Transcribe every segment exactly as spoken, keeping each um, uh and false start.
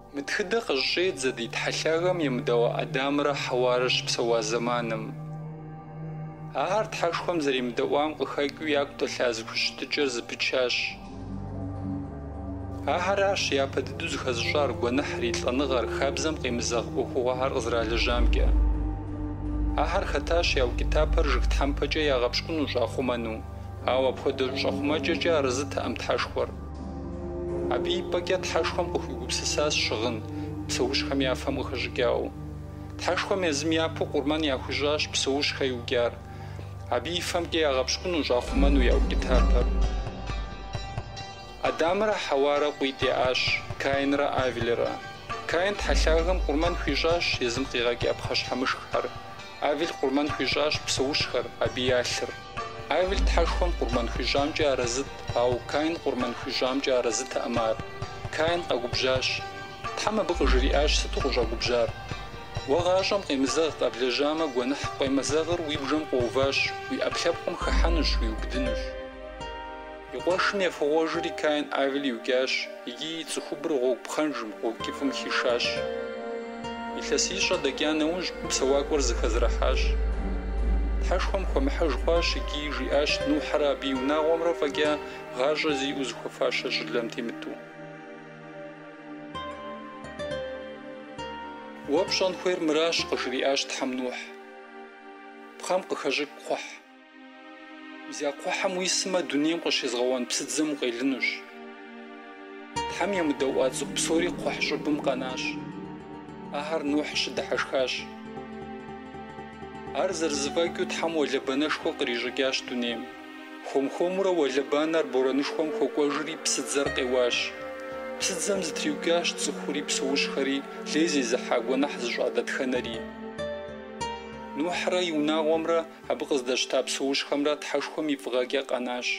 متخدة قشيت زديت حشاغم يمدوا أدامرة حوارش بسوا زمانم أهار تحشخم زري مدوام قخايكو ياكتو لازكوش تجرز بتشاش أهراش يا بددوز خزجار ونحري تلنغر خابزم قيمزغ وخوهار غزرا لجامكا أهر خطاش ياو كتابر جك تحمبجا يا غبشكنو جاخومانو أو أبخدو جاخوماجا جا رزت أم تحشخور أبي بقيت تحشخم قخيقو بسساس شغن بسوش خم يافهم خجاو تحشخم يزم يابو قرمان ياخجاش بسوش خيوغيار أبي فهم يا غبشكنو جاخومانو ياو كتابر أدامرا حوارا قويتي آش كاين را آفيلرا كاين تحشاغم قرمان خجاش يزم قيغاكي أبخش حمشخر آفيل قرمان خجاش بسوشخر أبي ياشر آفيل تحشخم قرمان خجام جا رزت أو كاين قرمان خجام جا رزت أمار كاين قاقبجاش تحمى بقجري آش ستو قجا قبجار وغاجم قيمزاغ قبل جامع ونح قيمزاغر ويبجم قوفاش ويأبلابكم خحانش ويبدنش يقوشم يفغوجري كاين آفيل يوكاش يجي تخبر غوك بخنجم غوك كيفم خيشاش يلسيشا دكيان نوج بسواكور زخزرحاش تحشخم خمحج خواش يجي جياش نوحرا بيونا غمرا فكيا غاجة زي أزخفاشا جلم تيمتو وابشان خوير مراش قشرياش تحمنوح بخام قخجك قوح إذا قوحا مويسما دنيم قشيز غوان بستزم غيلنوش تحم يمدوات زق بسوري قوح جربم قناش أهر نوح شد حشخاش أرزر زفاكيو تحم ولبانش خو قريجاش دنيم خوم خومرا ولبانر بورانش خوم خو قوجري بستزر قواش بستزم زتريوكاش تسخوري بسوش خري ليزي زحاق ونحزج عدد خنري نوح را يونا غمرا هبقز داشتا بسوش خمرا تحشخم يفغاكيا قناش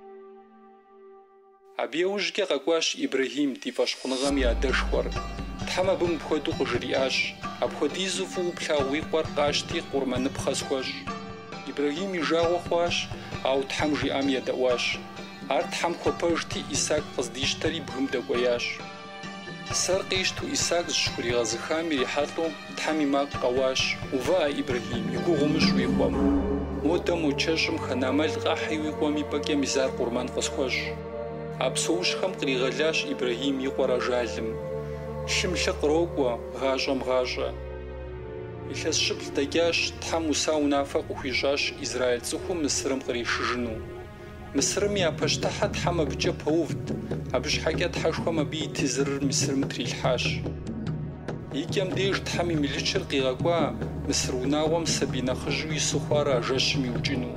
أبيوجكي قواش إبراهيم تيفاش خنغم يا دشخور تحمى بم بخدو قجرياش أبخدي زفو بلاوي قوار قاشتي قرمان بخز خوش إبراهيم يجاو خواش أو تحم جيام يدواش أر تحم خوباجتي إساق قصديشتري بهم دقوياش سر قيشتو إساق زشكري غزخامي ريحاتو تحمي ماق قواش وفا إبراهيم يقو غمش ويقوام مودا موچشم خنامل غاحي ويقوامي باقيا مزار قرمان قص خوش أبسوش خم قريغلاش إبراهيم يقوار جالم شمشق روكوا غاجم غاجة إلس شبل دجاش تحم وساو نافق وخيجاش إسرائيل تسخو مصرم قريش جنو مصرم يا بشتحة تحم بجا بوفت أبش حاجات حشوة ما بي تزر مصرم تريل حاش يكيم ديش تحمي مليشر قيغاقوا مصر وناوم سبينا خجوي سخوارا جاشمي وجنو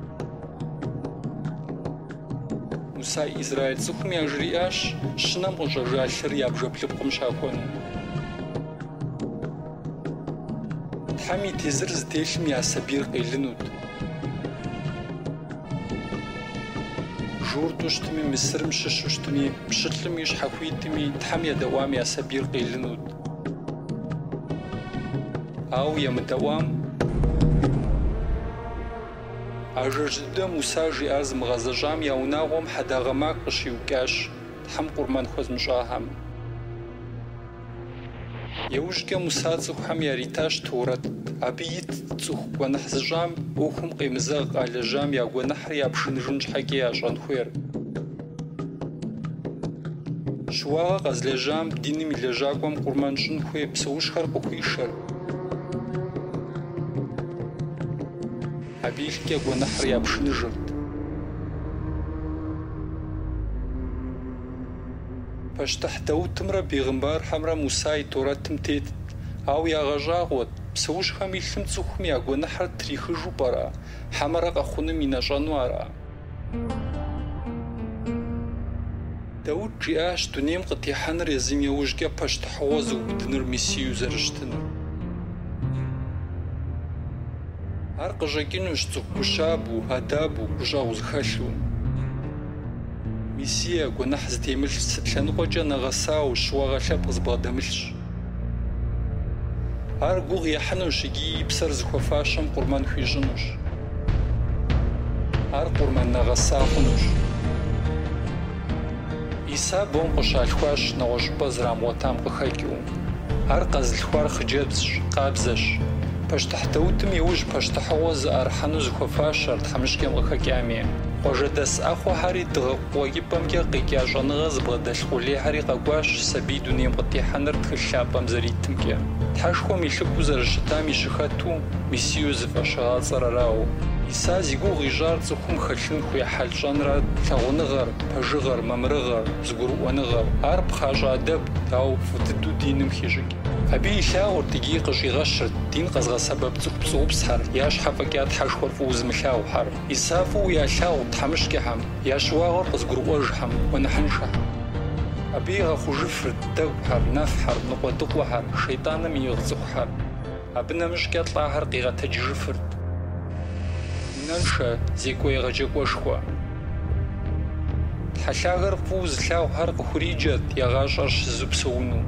موسى إسرائيل تسخم يجرياش شنم غجاجال شريا بجبلبكم شاكونو تحمي تزر زتيشم يا سبير قيلنود جور دوشتمي مصر مششوشتمي مشتلم يش حفويتمي تحمي دوام يا سبير قيلنود أو يا مدوام أجرجدا موسى جياز مغازجام ياوناغم حداغماك قشيوكاش تحم قرمان خوز مشاهم يوجكا موسى تسخم ياريتاش تورت أبيت تسخ ونحزجام وخم قيمزاغ على جام يا ونحر يا بشنجنج حكي عشان خوير شوا غزلجام ديني ملجاكم قرمان جن خوي بسوش خرق وخيشر أبيلك يا ونحر يا بشنجرد باش تحتو تمرا بيغمبار حمرا موسى تورات تمتيت أو يا غجاغوت بسوش خمي ثم تسخم يا ونحر تريخجو برا حمرا قخون من جانوارا داود جياش دنيم قطي حنر يزيم يوجكا باش تحوزو بدنر ميسيو زرشتنر أرق جاكينوش تقوشابو هدابو قجاوز خاشو ميسيا قناح زتيملش ستلانقو جانا غساو شواغا شاب زبادملش أرقوغ يحنوش يجي بسر زخوفاشم قرمان خيجنوش أر قرمان نغسا خنوش İsa bom khışalhxuaş neğueş'ıp'e zramığuetam khıxeç'ıu. Ar khezılhxuar xhıcebzş, khabzeş. Peştıh deutım yiuj peştıhığue zı'erhenu zıxuefaşer themışç'em khıxeç'ami. Khuajjedes 'exhuexeri dığekhueç'ıp'emç'e khiç'a ş'enığe zıbğedelh khulêheri khek'uaş sabiy dunêym khıtêhenır txılh lhap'em zerittımç'e. Theşşxuem yilhık'uu zerışıtam yişıxetu misiyu zıfeşığats'er arau. İsa zi guğu ğiş'ar ts'ıxum xelhın xuêhel ş'enre lhağunığer, pejjığer, memırığer, zıgurı'uenığer. Ar pxhaş'e adeb, au fıtıtu dinim xiş'ıç'. Abı yilhağurt yicı khış'iğeşırt din khezğesebeb ts'ıxu psı'upsher, ya şhefaç'a theşşxuer f'ıueu zımılhağuher. İsa f'ıueu yalhağu themışç'ıhem, ya şıuağer khızgurı'uejjhem, vuenıhınşşeh. Abı yiğexhujjıfırt deguher, nefher, nıkhuedıkhuexer, şeytanım yiğıts'ıxuher. Abı nemışç'e tl'aher khiğetecıjjıfırt. Нэншэ зекӏуэ егъэджакӏуэшхуэ. Тхьэлъагэр фӏыуэ зылъагъухэр къыхуриджэт егъащӏэр щызэпсэуну.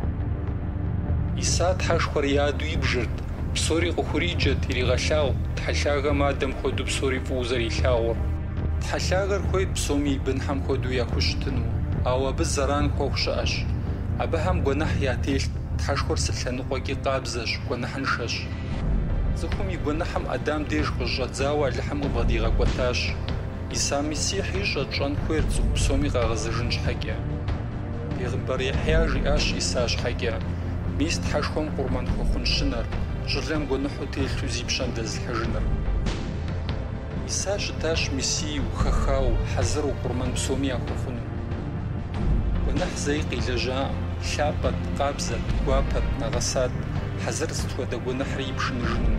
Ӏиса тхьэшхуэр яду ибжырт, псори къыхуриджэт иригъэлъагъу тхьэлъагэм адэм хуэдэу псори фӏыуэ зэрилъагъур. Тхьэлъагэр хуейт псоми и бынхьэм хуэдэу яхущытыну, ауэ абы зэран хуэхъу щыӏэщ. Абыхэм гуэныхь ятелът тхьэшхуэр сылъэныкъуэкӏи къабзэщ, гуэныхьыншэщ. Цӏыхум и гуэныхьым Адам деж къыщӏэдзауэ Алыхьым къыбгъэдигъэкӏуэтащ. Иса Мессих ищӏэт щӏэн хуейт цӏыху псоми къагъэзэжын щхьэкӏэ. Пегъымбэр Ихья жиӏащ Иса щхьэкӏэ: «Мис тхьэшхуэм къурмэн хуэхъун щынэр, щӏылэм гуэныхьу телъу зи пщэм дэзылъхьэжыныр». Иса щытащ Мессию, хэхауэ, хьэзыру къурмэн псоми яхуэхъуну. Гуэныхь зэи къилэжьаӏым, лъапӏэт, къабзэт, гуапэт, нэгъэсат, хьэзыр сыт хуэдэ гуэныхьри ипшыныжыну.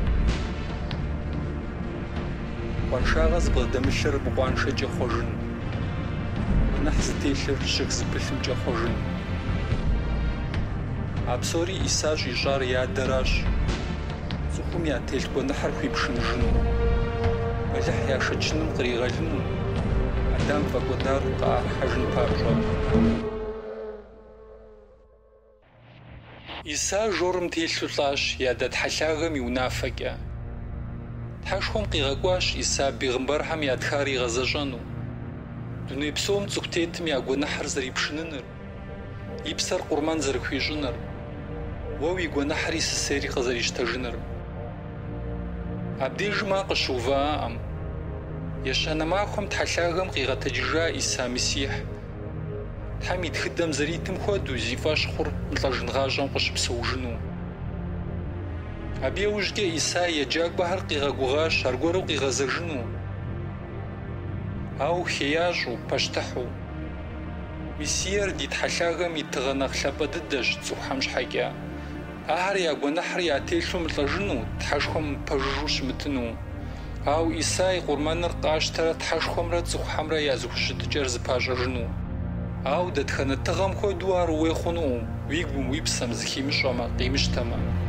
Къуаншагъэ зыбгъэдэмылъыр быкъуаншэкӏэ хъуэжын. Гуэныхь зытелъыр щыг зыпылъымкӏэ хъуэжын. А псори Иса щӏищӏар и адэращ. Цӏыхум ятелъ гуэныхьыр хуипшыныжыну. Мэлыхь яшэчыным къригъэлыну. Адам фӏэкӏуэдар къаӏэрыхьэжын папщӏэ. Иса жорым телъу лӏащ и адэ тхьэлъагэм и унафэкӏэ. Тхьэшхуэм къигъэкӏуащ Иса бегъымбэрхэм я тхар игъэзэщӏэну. Дуней псом цӏыху тетым я гуэныхьыр зэрипшыныныр, и псэр къурмэн зэрыхуищӏыныр, уэ уи гуэныхьри сысейри къызэрищтэжыныр. Абдежымэ къыщыувыӏаӏым. Ещанэ махуэм тхьэлъагэм къигъэтэджыжа Иса Мессих Тхьэм и тхыдэм зэритым хуэдэу зи фӏэщ хъур лӏэжынгъащӏэм къыщыпсэужыну. Абы иужькӏэ Иса еджакӏуэхэр къигъэгугъащ аргуэру къигъэзэжыну. Ауэ хеящӏу, пэщтыхьу. Мессиер ди тхьэлъагэм и тыгъэ нэхъ лъапӏэ дыдэщ цӏыхухэм щхьэкӏэ. Ахэр я гуэныхьыр ятелъу мылӏэжыну, тхьэшхуэм пэжыжу щымытыну. Ауэ Иса и къурмэныр къащтэрэ тхьэшхуэмрэ цӏыхухьэмрэ я зыхущытыкӏэр зыпащӏэжыну. Ауэ дэтхэнэ тыгъэм хуэдэу ар ууей хъунукъым, уигум уи псэм зыхимыщӏэмэ, къимыщтэмэ.